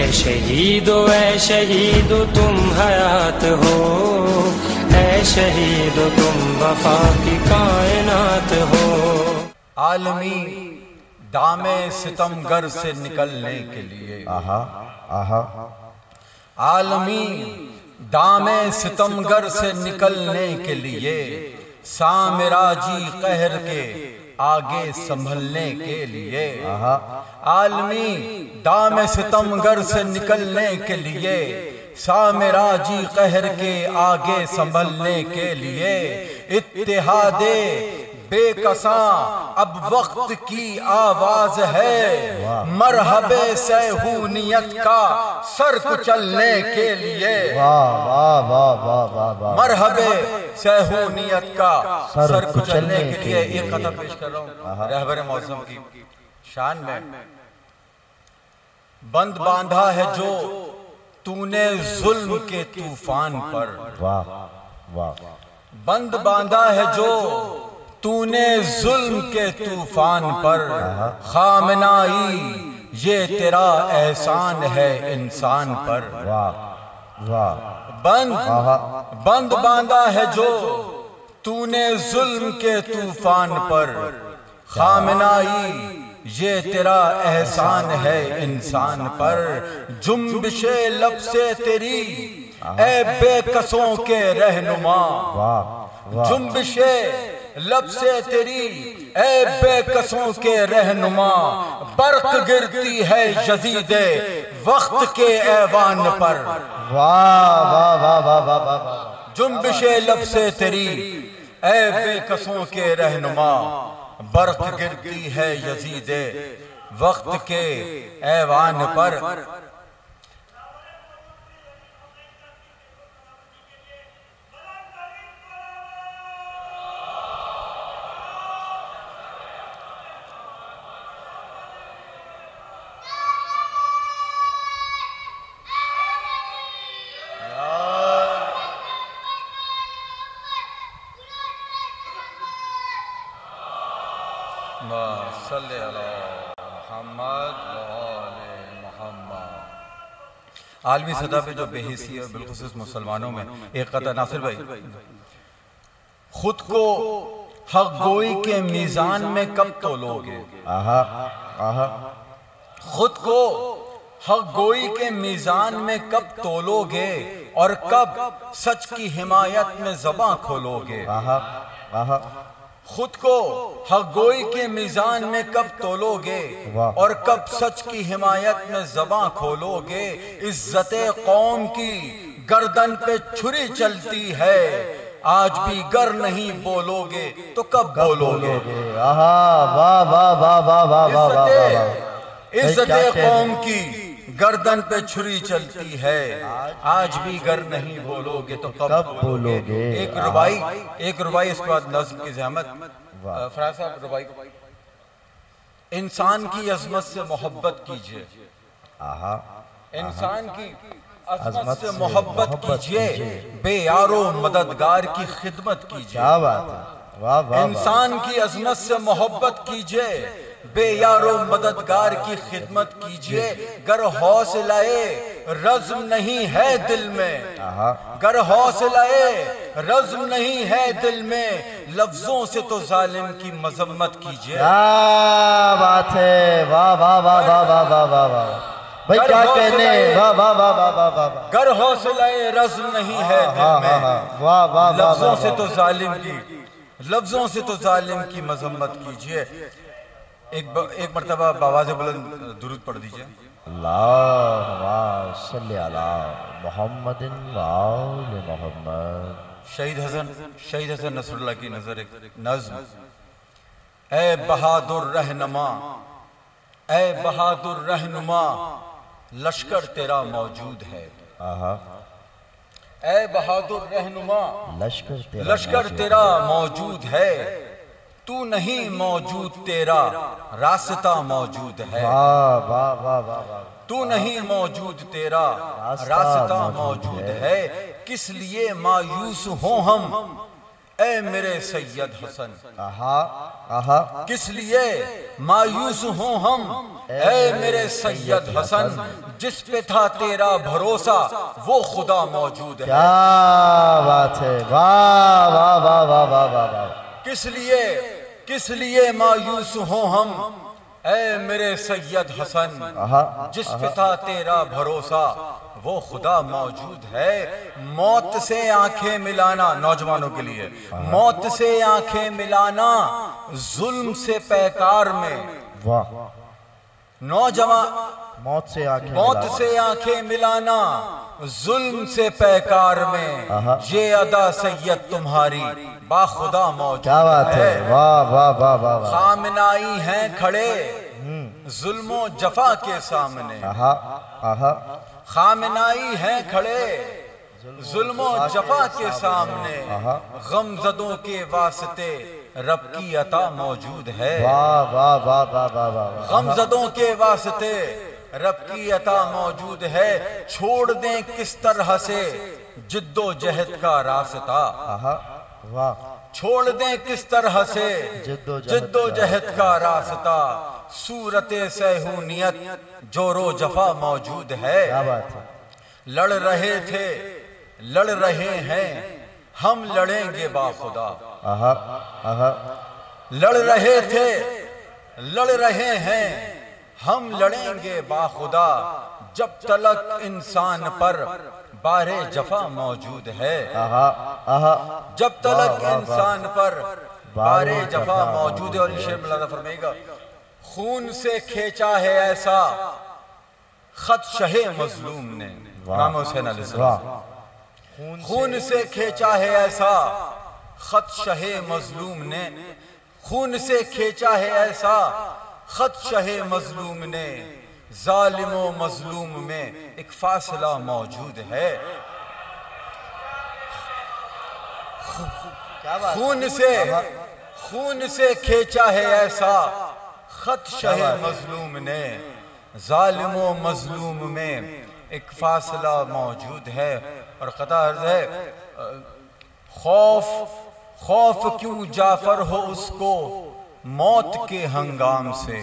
शहीदो तुम हयात हो, ऐ शहीदो तुम वफा की कायनात हो। आलमी दामे सितमगर से निकलने के लिए, आहा आहा, आलमी दामे सितमगर से निकलने के लिए, साम्राजी कहर के आगे संभलने के लिए, आलमी दामे सितमगर से निकलने के लिए, साम्राजी कहर के आगे संभलने के लिए, इत्तेहादे बेकसां अब वक्त की आवाज है, मरहबे सहूनियत का सर कुचलने के लिए। वाह वाह वाह वाह वाह वाह, मरहबे सहूनियत का सर कुचलने के लिए। एक कथा पेश कर रहा हूँ रहबर मौसम की शान में। बंद बांधा है जो तूने जुल्म के तूफान पर, वाह वाह, बंद बांधा है जो तूने जुल्म के तूफान पर, खामनाई ये तेरा एहसान है इंसान पर। वाह वाह, बंद बांधा है जो तूने जुल्म के तूफान पर, खामनाई ये तेरा एहसान है इंसान पर। जुम्बिशे लब से तेरी ए बेकसों के रहनुमा, जुम्बिशे लब से तेरी ए बेकसों के रहनुमा, बर्क गिरती है यजीदे वक्त के ऐवान पर। वाह वाह वाह वाह वाह वाह, जुम्बिशे लब से तेरी ए बेकसों के रहनुमा, बर्क गिरती है यजीदे वक्त के ऐवान पर। आलमी सतह पे जो बेहिसी है बिलखुसूस मुसलमानों में एक कथा। नासिर भाई, खुद को हक गोई के मीजान में कब तोलोगे? आहा आहा, खुद को हक गोई के मीजान में कब तोलोगे और कब सच की हिमायत में ज़बां खोलोगे? आहा आहा, खुद को हक गोई के मीजान में कब तोलोगे और कब सच की हिमायत में ज़बां खोलोगे? इज्जते कौम की गर्दन पे छुरी चलती है, आज भी गर नहीं बोलोगे तो कब बोलोगे? आहा वाह वाह वाह वाह वाह वाह वाह, इज्जते कौम की गर्दन पे छुरी चलती है, आज भी गर नहीं बोलोगे तो कब बोलोगे? एक रुबाई इसके बाद नज़्म की ज़हमत। फराज साहब रुबाई। इंसान की अजमत से मोहब्बत कीजिए, इंसान की अजमत से मोहब्बत कीजिए, बेयारो मददगार की खिदमत कीजिए। क्या बात है, वाह वाह। इंसान की अजमत से मोहब्बत कीजिए, बेयारो मददगार की खिदमत कीजिए। गर हौसलाए रज़्म नहीं है दिल में, गर हौसलाए रज़्म नहीं है दिल में, लफ्जों से तो जालिम की मजम्मत कीजिए। क्या बात है, वाह वाह वाह वाह वाह वाह वाह वाह भाई, क्या कहने, वाह वाह वाह वाह वाह वाह। गर हौसलाए रज़्म नहीं है दिल में, वाह वाह, लफ्जों से तो जालिम की, लफ्जों से तो जालिम की मजम्मत कीजिए। एक मर्तबा बावाज़ बुलंद दुरूद पढ़ दीजिए। अल्लाहुम्मा सल्ली अला मुहम्मदिन व आले मुहम्मद। शहीद हसन नसरुल्लाह की नजर एक नज़्म। ए बहादुर रहनुमा, ए बहादुर रहनुमा, लश्कर तेरा मौजूद है। ए बहादुर रहनुमा, लश्कर तेरा मौजूद है, तू नहीं मौजूद तेरा रास्ता मौजूद है। तू नहीं मौजूद तेरा रास्ता मौजूद है, किस लिए मायूस हो हम ए मेरे सैयद हसन। आहा आहा किस लिए मायूस हूँ हम, ए मेरे सैयद हसन, जिस पे था तेरा भरोसा वो खुदा मौजूद है। क्या बात है, वाह वाह वाह वाह वाह वाह वाह। किस लिए मायूस हूँ हम, ए मेरे सैयद हसन, आहा जिस पे था तेरा भरोसा वो खुदा मौजूद है। मौत से आंखें मिलाना, नौजवानों के लिए, मौत से आंखें मिलाना जुल्म से पैकार में। वाह। नौजवान, मौत से आंखें मिलाना जुल्म से पैकार में, ये अदा सैयद तुम्हारी बाखुदा मौजूद। क्या बात है, वाह वाह वाह वाह वाह। खामनाई हैं खड़े जुल्मो जफा के सामने। आहा आहा खामनाई हैं खड़े जुल्मो जफा के सामने, गमजदों के वास्ते रब की अता मौजूद है। वाह वाह वाह वाह वाह वाह। गमजदों के वास्ते रब की अता मौजूद है। छोड़ दें किस तरह से जिद्दोजहद का रास्ता, वाह। छोड़ दें किस तरह से जिद्दोजहद का रास्ता, सूरते सहूनियत जोरो जफा मौजूद है। क्या बात है। लड़ रहे थे लड़ रहे हैं हम लड़ेंगे बाखुदा। आहा आहा। लड़ रहे थे लड़ रहे हैं हम लड़ेंगे बाखुदा, जब तलक इंसान पर बारे जफा मौजूद है। आहा आहा। जब तलक इंसान पर बारे जफा मौजूद है। और शेर मौलाना फरमाएगा, खून से खींचा है ऐसा खत शहे मजलूम ने। इमाम हुसैन अलैहिस्सलाम, खून से खींचा है ऐसा खत शहे मजलूम ने, खून से खींचा है ऐसा खत शहे मजलूम ने, जालिमो मजलूम में एक फासला मौजूद है। खून से खींचा है ऐसा खत शहे मजलूम ने, जालिमो मजलूम में एक फासला मौजूद है। और कता अर्ज है, खौफ क्यों जाफर हो उसको मौत के हंगाम से।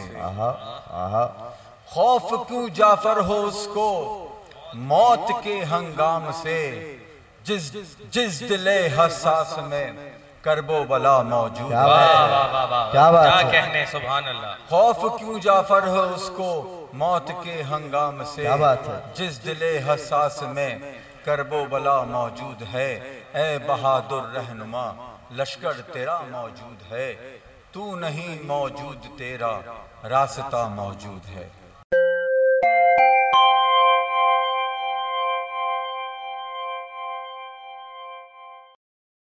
खौफ क्यों जाफर हो उसको मौत के हंगाम से, जिस दिले हसास में करबो बला मौजूद है। क्या बात क्या है। कहने, सुभान अल्लाह। खौफ क्यों जाफर हो उसको मौत के हंगाम से, क्या बात है। जिस दिले हसास में करबो बला मौजूद है। ए बहादुर रहनुमा लश्कर तेरा मौजूद है, तू नहीं मौजूद तेरा रास्ता मौजूद है।